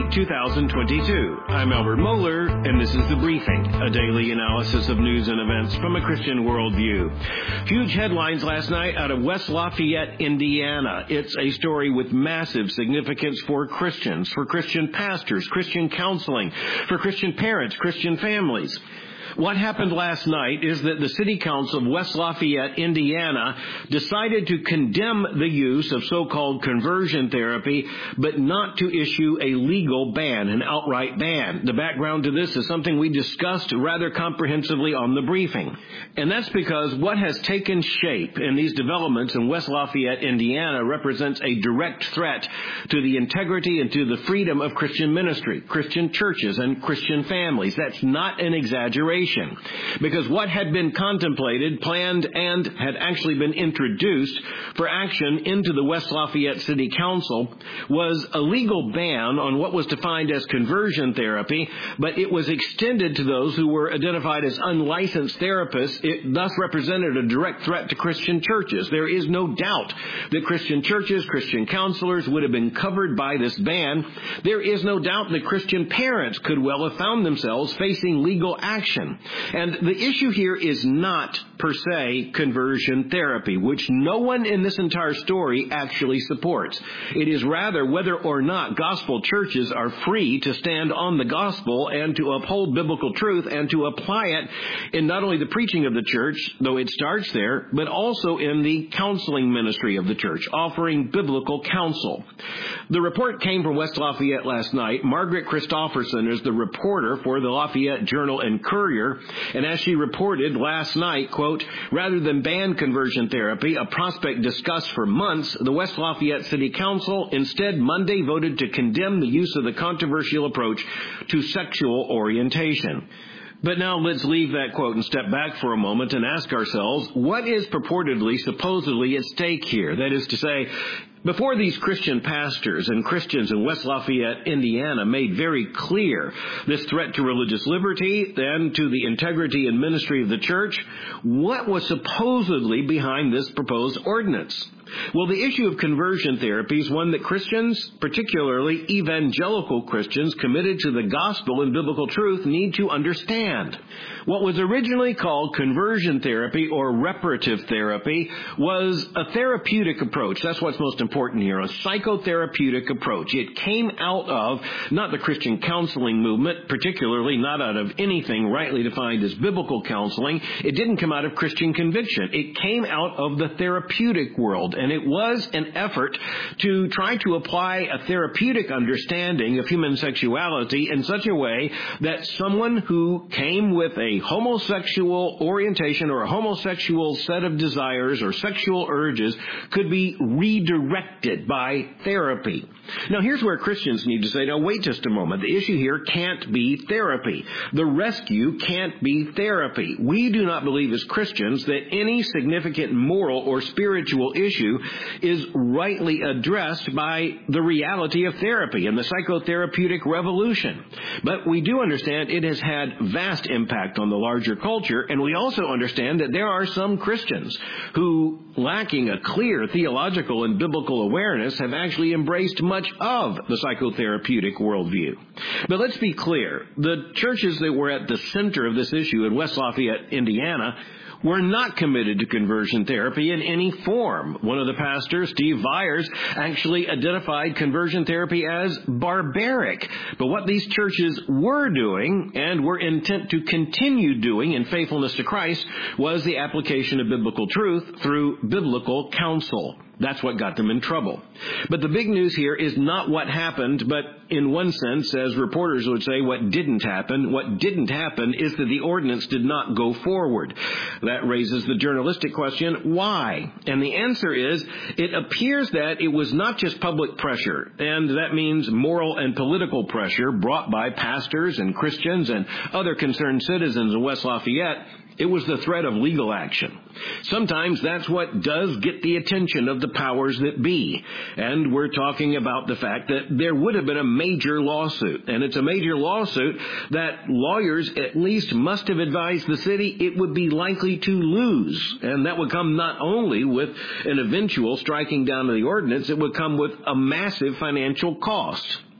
2022. I'm Albert Mohler, and this is The Briefing, a daily analysis of news and events from a Christian worldview. Huge headlines last night out of West Lafayette, Indiana. It's a story with massive significance for Christians, for Christian pastors, Christian counseling, for Christian parents, Christian families. What happened last night is that the City Council of West Lafayette, Indiana, decided to condemn the use of so-called conversion therapy, but not to issue a legal ban, an outright ban. The background to this is something we discussed rather comprehensively on The Briefing. And that's because what has taken shape in these developments in West Lafayette, Indiana, represents a direct threat to the integrity and to the freedom of Christian ministry, Christian churches, and Christian families. That's not an exaggeration. Because what had been contemplated, planned, and had actually been introduced for action into the West Lafayette City Council was a legal ban on what was defined as conversion therapy, but it was extended to those who were identified as unlicensed therapists. It thus represented a direct threat to Christian churches. There is no doubt that Christian churches, Christian counselors would have been covered by this ban. There is no doubt that Christian parents could well have found themselves facing legal action. And the issue here is not, per se, conversion therapy, which no one in this entire story actually supports. It is rather whether or not gospel churches are free to stand on the gospel and to uphold biblical truth and to apply it in not only the preaching of the church, though it starts there, but also in the counseling ministry of the church, offering biblical counsel. The report came from West Lafayette last night. Margaret Christopherson is the reporter for the Lafayette Journal and Courier. And as she reported last night, quote, rather than ban conversion therapy, a prospect discussed for months, the West Lafayette City Council instead Monday voted to condemn the use of the controversial approach to sexual orientation. But now let's leave that quote and step back for a moment and ask ourselves, what is supposedly at stake here? That is to say, before these Christian pastors and Christians in West Lafayette, Indiana, made very clear this threat to religious liberty and to the integrity and ministry of the church, what was supposedly behind this proposed ordinance? Well, the issue of conversion therapy is one that Christians, particularly evangelical Christians committed to the gospel and biblical truth, need to understand. What was originally called conversion therapy or reparative therapy was a therapeutic approach. That's what's most important here, a psychotherapeutic approach. It came out of not the Christian counseling movement, particularly not out of anything rightly defined as biblical counseling. It didn't come out of Christian conviction. It came out of the therapeutic world. And it was an effort to try to apply a therapeutic understanding of human sexuality in such a way that someone who came with a homosexual orientation or a homosexual set of desires or sexual urges could be redirected by therapy. Now, here's where Christians need to say, now, wait just a moment. The issue here can't be therapy. The rescue can't be therapy. We do not believe as Christians that any significant moral or spiritual issue is rightly addressed by the reality of therapy and the psychotherapeutic revolution. But we do understand it has had vast impact on the larger culture, and we also understand that there are some Christians who, lacking a clear theological and biblical awareness, have actually embraced much of the psychotherapeutic worldview. But let's be clear, the churches that were at the center of this issue in West Lafayette, Indiana, were not committed to conversion therapy in any form. One of the pastors, Steve Viers, actually identified conversion therapy as barbaric. But what these churches were doing and were intent to continue doing in faithfulness to Christ was the application of biblical truth through biblical counsel. That's what got them in trouble. But the big news here is not what happened, but in one sense, as reporters would say, what didn't happen. What didn't happen is that the ordinance did not go forward. That raises the journalistic question, why? And the answer is, it appears that it was not just public pressure, and that means moral and political pressure brought by pastors and Christians and other concerned citizens in West Lafayette. It was the threat of legal action. Sometimes that's what does get the attention of the powers that be. And we're talking about the fact that there would have been a major lawsuit. And it's a major lawsuit that lawyers at least must have advised the city it would be likely to lose. And that would come not only with an eventual striking down of the ordinance, it would come with a massive financial cost. Now,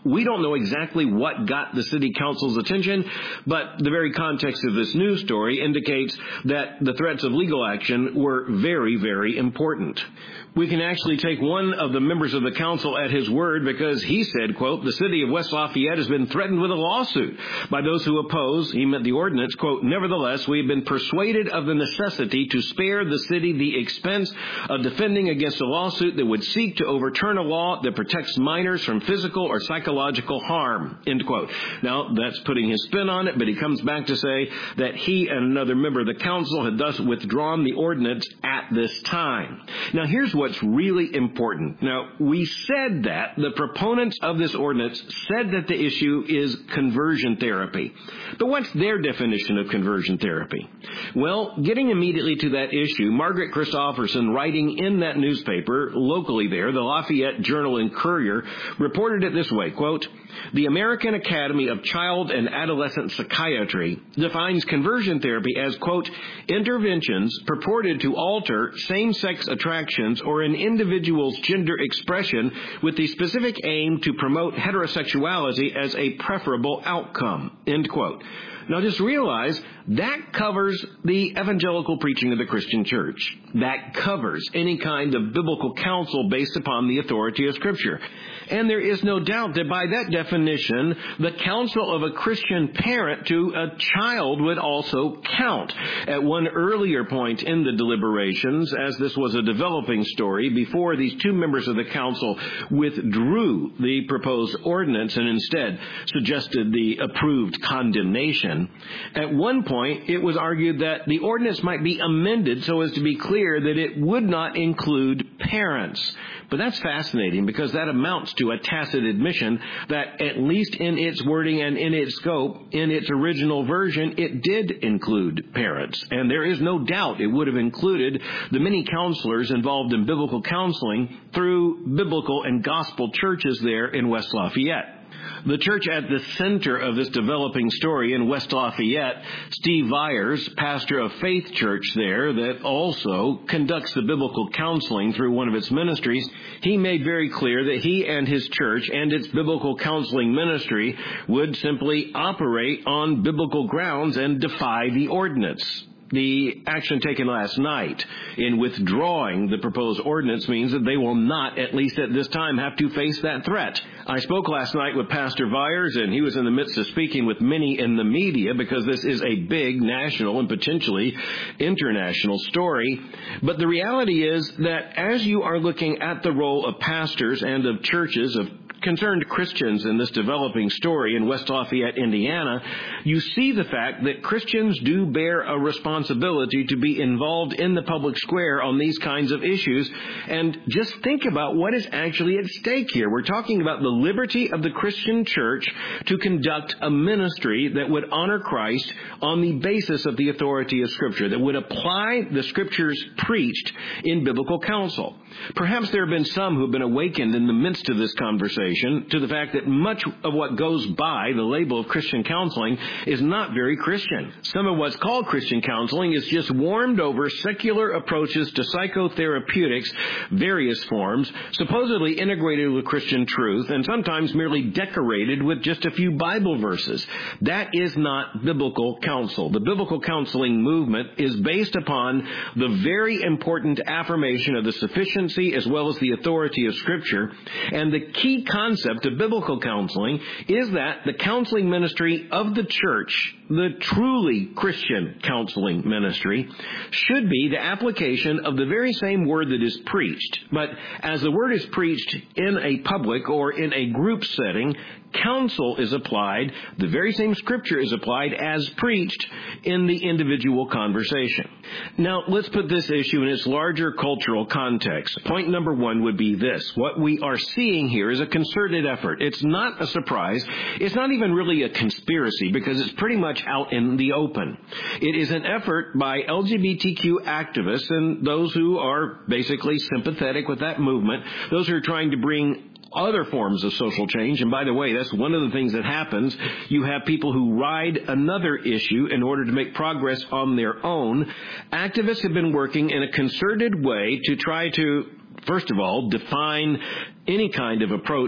we don't know exactly what got the city council's attention, but the very context of this news story indicates that the threats of legal action were very, very important. We can actually take one of the members of the council at his word because he said, quote, the city of West Lafayette has been threatened with a lawsuit by those who oppose, he meant the ordinance, quote, nevertheless, we have been persuaded of the necessity to spare the city the expense of defending against a lawsuit that would seek to overturn a law that protects minors from physical or psychological harm, end quote. Now, that's putting his spin on it, but he comes back to say that he and another member of the council had thus withdrawn the ordinance at this time. Now, here's what's really important. Now, we said that the proponents of this ordinance said that the issue is conversion therapy. But what's their definition of conversion therapy? Well, getting immediately to that issue, Margaret Christopherson, writing in that newspaper locally there, the Lafayette Journal and Courier, reported it this way, quote, the American Academy of Child and Adolescent Psychiatry defines conversion therapy as, quote, interventions purported to alter same-sex attractions or an individual's gender expression with the specific aim to promote heterosexuality as a preferable outcome, end quote. Now, just realize that covers the evangelical preaching of the Christian church. That covers any kind of biblical counsel based upon the authority of Scripture. And there is no doubt that by that definition, the counsel of a Christian parent to a child would also count. At one earlier point in the deliberations, as this was a developing story, before these two members of the council withdrew the proposed ordinance and instead suggested the approved condemnation, at one point it was argued that the ordinance might be amended so as to be clear that it would not include parents. But that's fascinating because that amounts to a tacit admission that at least in its wording and in its scope, in its original version, it did include parents. And there is no doubt it would have included the many counselors involved in biblical counseling through biblical and gospel churches there in West Lafayette. The church at the center of this developing story in West Lafayette, Steve Viers, pastor of Faith Church there that also conducts the biblical counseling through one of its ministries, he made very clear that he and his church and its biblical counseling ministry would simply operate on biblical grounds and defy the ordinance. The action taken last night in withdrawing the proposed ordinance means that they will not, at least at this time, have to face that threat. I spoke last night with Pastor Viers, and he was in the midst of speaking with many in the media because this is a big national and potentially international story. But the reality is that as you are looking at the role of pastors and of churches, of concerned Christians in this developing story in West Lafayette, Indiana, you see the fact that Christians do bear a responsibility to be involved in the public square on these kinds of issues. And just think about what is actually at stake here. We're talking about the liberty of the Christian church to conduct a ministry that would honor Christ on the basis of the authority of Scripture, that would apply the Scriptures preached in biblical counsel. Perhaps there have been some who have been awakened in the midst of this conversation to the fact that much of what goes by the label of Christian counseling is not very Christian. Some of what's called Christian counseling is just warmed over secular approaches to psychotherapeutics, various forms, supposedly integrated with Christian truth, and sometimes merely decorated with just a few Bible verses. That is not biblical counsel. The biblical counseling movement is based upon the very important affirmation of the sufficiency as well as the authority of Scripture, and the key concept of biblical counseling is that the counseling ministry of the church, the truly Christian counseling ministry, should be the application of the very same word that is preached. But as the word is preached in a public or in a group setting, counsel is applied, the very same Scripture is applied as preached in the individual conversation. Now, let's put this issue in its larger cultural context. Point number one would be this. What we are seeing here is a concerted effort. It's not a surprise. It's not even really a conspiracy because it's pretty much out in the open. It is an effort by LGBTQ activists and those who are basically sympathetic with that movement, those who are trying to bring other forms of social change. And by the way, that's one of the things that happens. You have people who ride another issue in order to make progress on their own. Activists have been working in a concerted way to try to, first of all, define any kind of approach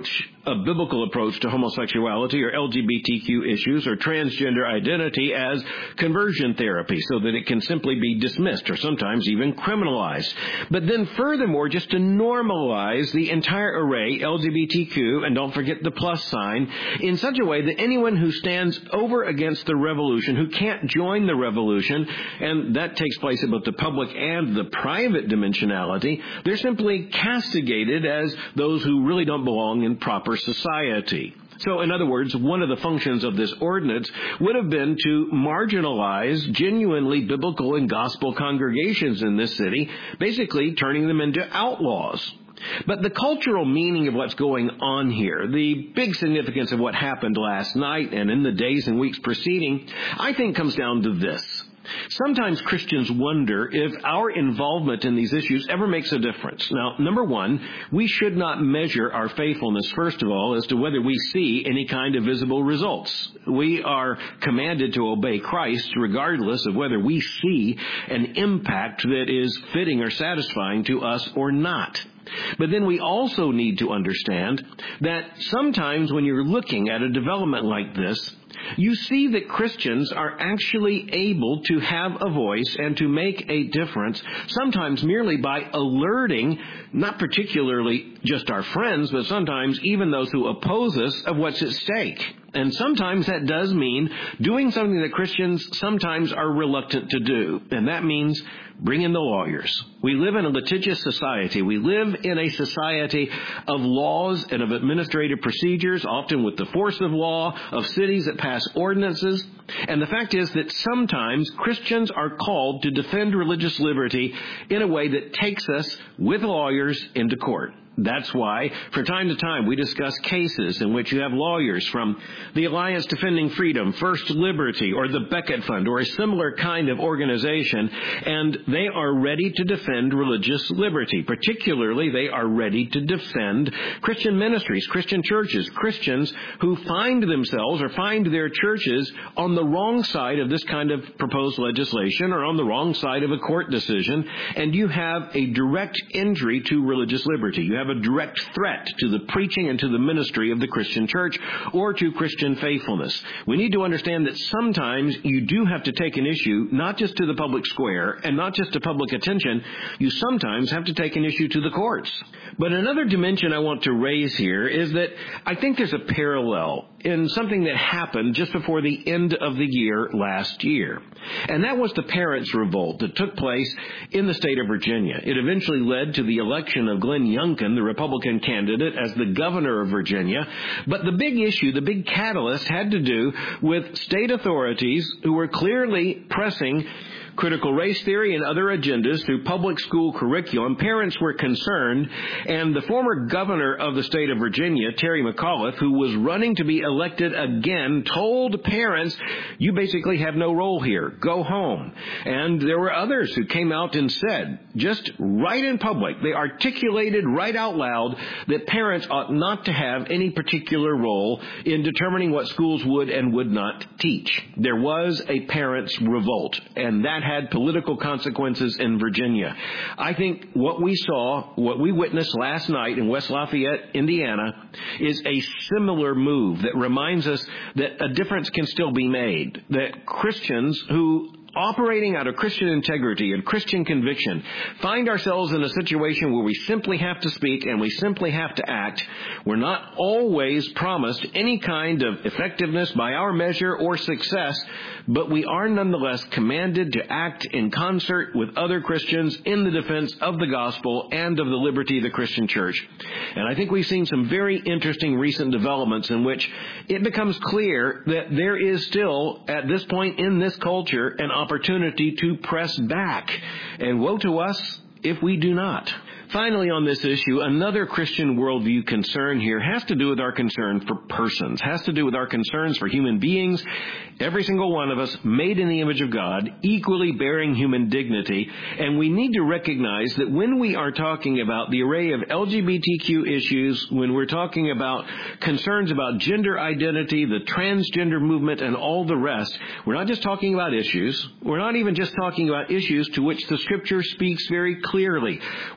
a biblical approach to homosexuality or LGBTQ issues or transgender identity as conversion therapy so that it can simply be dismissed or sometimes even criminalized. But then furthermore, just to normalize the entire array, LGBTQ, and don't forget the plus sign, in such a way that anyone who stands over against the revolution, who can't join the revolution, and that takes place at both the public and the private dimensionality, they're simply castigated as those who really don't belong in proper society. So, in other words, one of the functions of this ordinance would have been to marginalize genuinely biblical and gospel congregations in this city, basically turning them into outlaws. But the cultural meaning of what's going on here, the big significance of what happened last night and in the days and weeks preceding, I think comes down to this. Sometimes Christians wonder if our involvement in these issues ever makes a difference. Now, number one, we should not measure our faithfulness, first of all, as to whether we see any kind of visible results. We are commanded to obey Christ regardless of whether we see an impact that is fitting or satisfying to us or not. But then we also need to understand that sometimes when you're looking at a development like this, you see that Christians are actually able to have a voice and to make a difference, sometimes merely by alerting, not particularly just our friends, but sometimes even those who oppose us of what's at stake. And sometimes that does mean doing something that Christians sometimes are reluctant to do, and that means bring in the lawyers. We live in a litigious society. We live in a society of laws and of administrative procedures, often with the force of law, of cities that pass ordinances. And the fact is that sometimes Christians are called to defend religious liberty in a way that takes us with lawyers into court. That's why, from time to time, we discuss cases in which you have lawyers from the Alliance Defending Freedom, First Liberty, or the Becket Fund, or a similar kind of organization, and they are ready to defend religious liberty. Particularly, they are ready to defend Christian ministries, Christian churches, Christians who find themselves or find their churches on the wrong side of this kind of proposed legislation or on the wrong side of a court decision, and you have a direct injury to religious liberty. You have a direct threat to the preaching and to the ministry of the Christian church or to Christian faithfulness. We need to understand that sometimes you do have to take an issue not just to the public square and not just to public attention. You sometimes have to take an issue to the courts. But another dimension I want to raise here is that I think there's a parallel in something that happened just before the end of the year last year. And that was the parents' revolt that took place in the state of Virginia. It eventually led to the election of Glenn Youngkin, the Republican candidate, as the governor of Virginia. But the big issue, the big catalyst, had to do with state authorities who were clearly pressing critical race theory and other agendas through public school curriculum. Parents were concerned, and the former governor of the state of Virginia, Terry McAuliffe, who was running to be elected again, told parents, you basically have no role here. Go home. And there were others who came out and said, just right in public, they articulated right out loud that parents ought not to have any particular role in determining what schools would and would not teach. There was a parents' revolt, and that had political consequences in Virginia. I think what we saw, what we witnessed last night in West Lafayette, Indiana, is a similar move that reminds us that a difference can still be made, that Christians who operating out of Christian integrity and Christian conviction, find ourselves in a situation where we simply have to speak and we simply have to act. We're not always promised any kind of effectiveness by our measure or success, but we are nonetheless commanded to act in concert with other Christians in the defense of the gospel and of the liberty of the Christian church. And I think we've seen some very interesting recent developments in which it becomes clear that there is still, at this point in this culture, an opportunity to press back. And woe to us if we do not. Finally, on this issue, another Christian worldview concern here has to do with our concern for persons, has to do with our concerns for human beings, every single one of us made in the image of God, equally bearing human dignity. And we need to recognize that when we are talking about the array of LGBTQ issues, when we're talking about concerns about gender identity, the transgender movement, and all the rest, we're not just talking about issues. We're not even just talking about issues to which the Scripture speaks very clearly. We're talking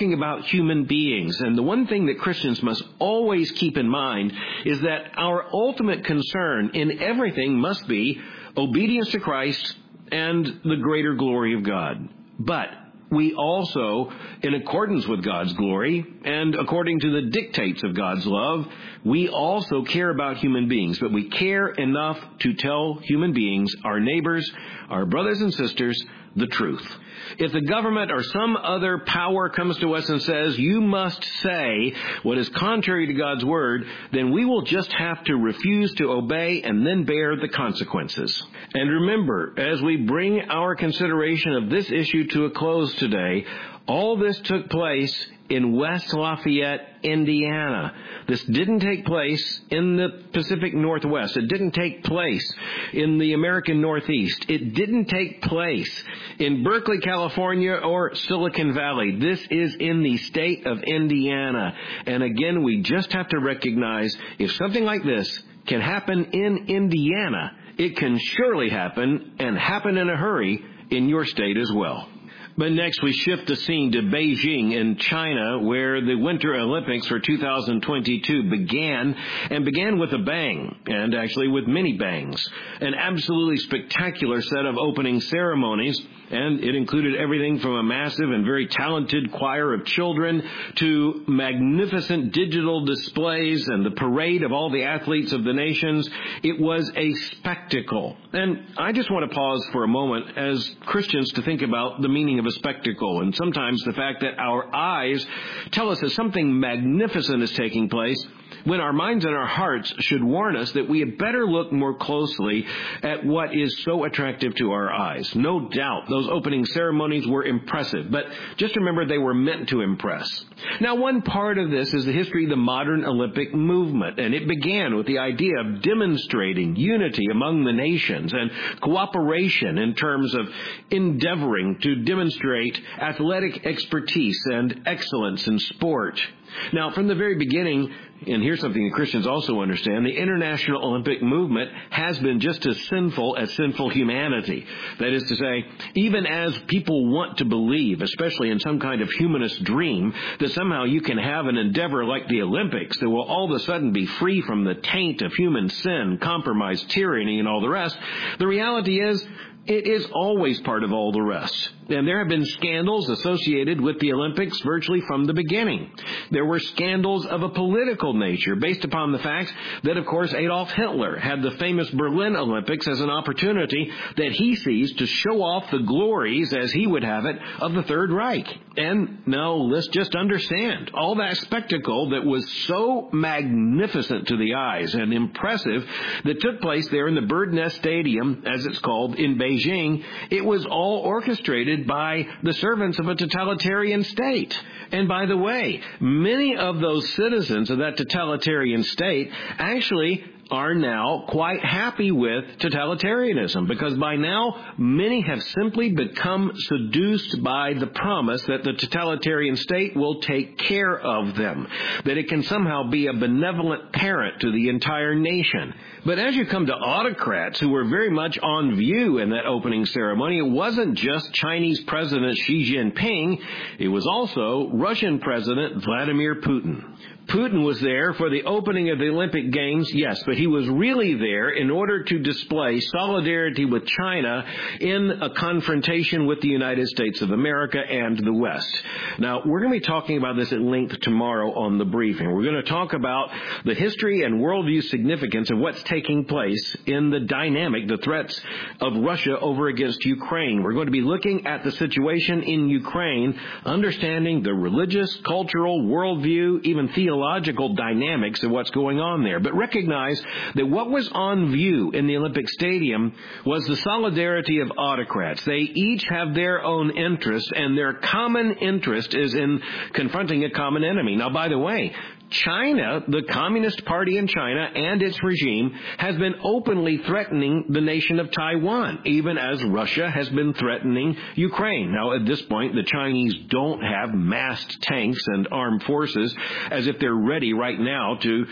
talking about human beings. And the one thing that Christians must always keep in mind is that our ultimate concern in everything must be obedience to Christ and the greater glory of God. But we also, in accordance with God's glory and according to the dictates of God's love, we also care about human beings. But we care enough to tell human beings, our neighbors, our brothers and sisters, the truth. If the government or some other power comes to us and says, you must say what is contrary to God's word, then we will just have to refuse to obey and then bear the consequences. And remember, as we bring our consideration of this issue to a close today, all this took place in West Lafayette, Indiana. This didn't take place in the Pacific Northwest. It didn't take place in the American Northeast. It didn't take place in Berkeley, California, or Silicon Valley. This is in the state of Indiana. And again, we just have to recognize if something like this can happen in Indiana, it can surely happen, and happen in a hurry, in your state as well. But next we shift the scene to Beijing in China, where the Winter Olympics for 2022 began with a bang, and actually with many bangs. An absolutely spectacular set of opening ceremonies, and it included everything from a massive and very talented choir of children to magnificent digital displays and the parade of all the athletes of the nations. It was a spectacle. And I just want to pause for a moment as Christians to think about the meaning of a spectacle, and sometimes the fact that our eyes tell us that something magnificent is taking place, when our minds and our hearts should warn us that we had better look more closely at what is so attractive to our eyes. No doubt, those opening ceremonies were impressive, but just remember they were meant to impress. Now, one part of this is the history of the modern Olympic movement, and it began with the idea of demonstrating unity among the nations and cooperation in terms of endeavoring to demonstrate athletic expertise and excellence in sport. Now, from the very beginning, and here's something that Christians also understand, the International Olympic movement has been just as sinful humanity. That is to say, even as people want to believe, especially in some kind of humanist dream, that somehow you can have an endeavor like the Olympics that will all of a sudden be free from the taint of human sin, compromise, tyranny, and all the rest, the reality is, it is always part of all the rest. And there have been scandals associated with the Olympics virtually from the beginning. There were scandals of a political nature based upon the fact that, of course, Adolf Hitler had the famous Berlin Olympics as an opportunity that he seized to show off the glories, as he would have it, of the Third Reich. And now let's just understand, all that spectacle that was so magnificent to the eyes and impressive that took place there in the Bird Nest Stadium, as it's called, in Beijing, it was all orchestrated by the servants of a totalitarian state. And by the way, many of those citizens of that totalitarian state actually are now quite happy with totalitarianism, because by now many have simply become seduced by the promise that the totalitarian state will take care of them, that it can somehow be a benevolent parent to the entire nation. But as you come to autocrats who were very much on view in that opening ceremony, it wasn't just Chinese President Xi Jinping, it was also Russian President Vladimir Putin. Putin was there for the opening of the Olympic Games, yes, but he was really there in order to display solidarity with China in a confrontation with the United States of America and the West. Now, we're going to be talking about this at length tomorrow on the briefing. We're going to talk about the history and worldview significance of what's taking place in the dynamic, the threats of Russia over against Ukraine. We're going to be looking at the situation in Ukraine, understanding the religious, cultural, worldview, even theological dynamics of what's going on there. But recognize that what was on view in the Olympic Stadium was the solidarity of autocrats. They each have their own interests, and their common interest is in confronting a common enemy. Now, by the way, China, the Communist Party in China and its regime, has been openly threatening the nation of Taiwan, even as Russia has been threatening Ukraine. Now, at this point, the Chinese don't have massed tanks and armed forces as if they're ready right now to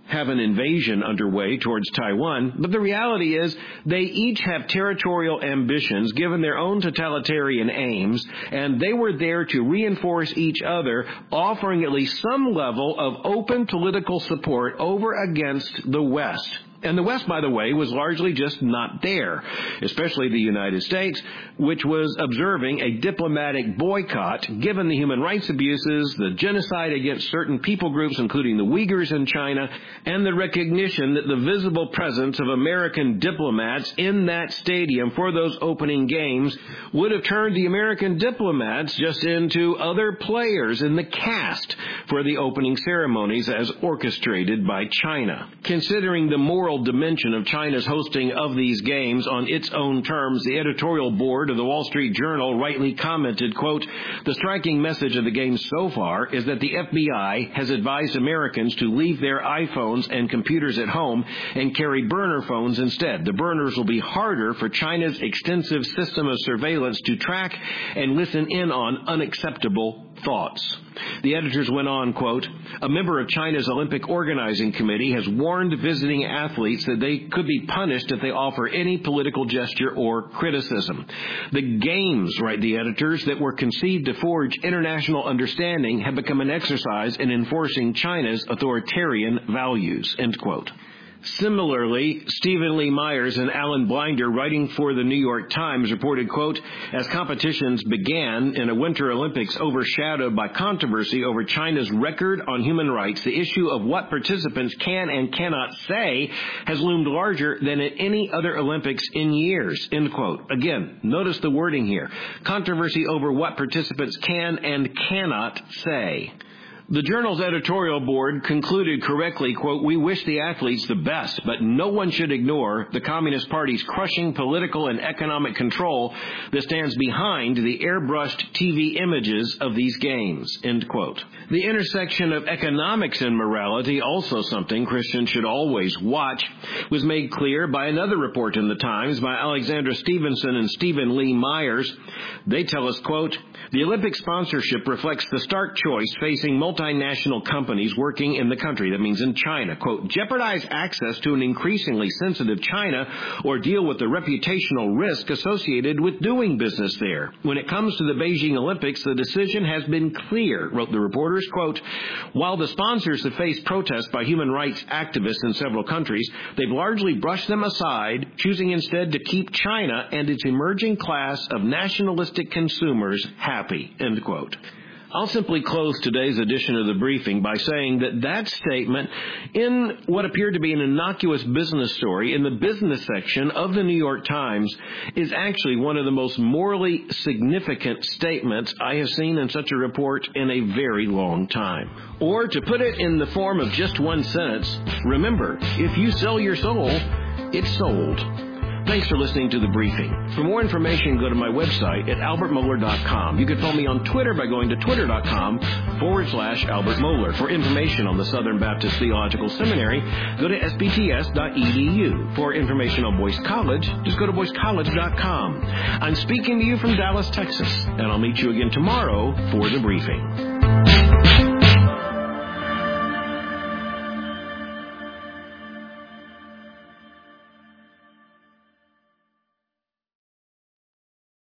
have an invasion underway towards Taiwan, but the reality is they each have territorial ambitions given their own totalitarian aims, and they were there to reinforce each other, offering at least some level of open political support over against the West. And the West, by the way, was largely just not there, especially the United States, which was observing a diplomatic boycott given the human rights abuses, the genocide against certain people groups, including the Uyghurs in China, and the recognition that the visible presence of American diplomats in that stadium for those opening games would have turned the American diplomats just into other players in the cast for the opening ceremonies as orchestrated by China. Considering the moral dimension of China's hosting of these games on its own terms, the editorial board of the Wall Street Journal rightly commented, quote, "The striking message of the games so far is that the FBI has advised Americans to leave their iPhones and computers at home and carry burner phones instead. The burners will be harder for China's extensive system of surveillance to track and listen in on unacceptable thoughts." The editors went on, quote, "A member of China's Olympic Organizing Committee has warned visiting athletes that they could be punished if they offer any political gesture or criticism. The games," write the editors, "that were conceived to forge international understanding have become an exercise in enforcing China's authoritarian values," end quote. Similarly, Stephen Lee Myers and Alan Blinder, writing for the New York Times, reported, quote, "As competitions began in a Winter Olympics overshadowed by controversy over China's record on human rights, the issue of what participants can and cannot say has loomed larger than at any other Olympics in years," end quote. Again, notice the wording here. Controversy over what participants can and cannot say. The Journal's editorial board concluded correctly, quote, "We wish the athletes the best, but no one should ignore the Communist Party's crushing political and economic control that stands behind the airbrushed TV images of these games," end quote. The intersection of economics and morality, also something Christians should always watch, was made clear by another report in the Times by Alexandra Stevenson and Stephen Lee Myers. They tell us, quote, "The Olympic sponsorship reflects the stark choice facing multinational companies working in the country," that means in China, quote, "jeopardize access to an increasingly sensitive China or deal with the reputational risk associated with doing business there. When it comes to the Beijing Olympics, the decision has been clear," wrote the reporters, quote, "While the sponsors have faced protests by human rights activists in several countries, they've largely brushed them aside, choosing instead to keep China and its emerging class of nationalistic consumers happy," end quote. I'll simply close today's edition of the briefing by saying that statement, in what appeared to be an innocuous business story in the business section of the New York Times, is actually one of the most morally significant statements I have seen in such a report in a very long time. Or, to put it in the form of just one sentence, remember, if you sell your soul, it's sold. Thanks for listening to The Briefing. For more information, go to my website at albertmohler.com. You can follow me on Twitter by going to twitter.com/Albert Mohler. For information on the Southern Baptist Theological Seminary, go to sbts.edu. For information on Boyce College, just go to boycecollege.com. I'm speaking to you from Dallas, Texas, and I'll meet you again tomorrow for The Briefing.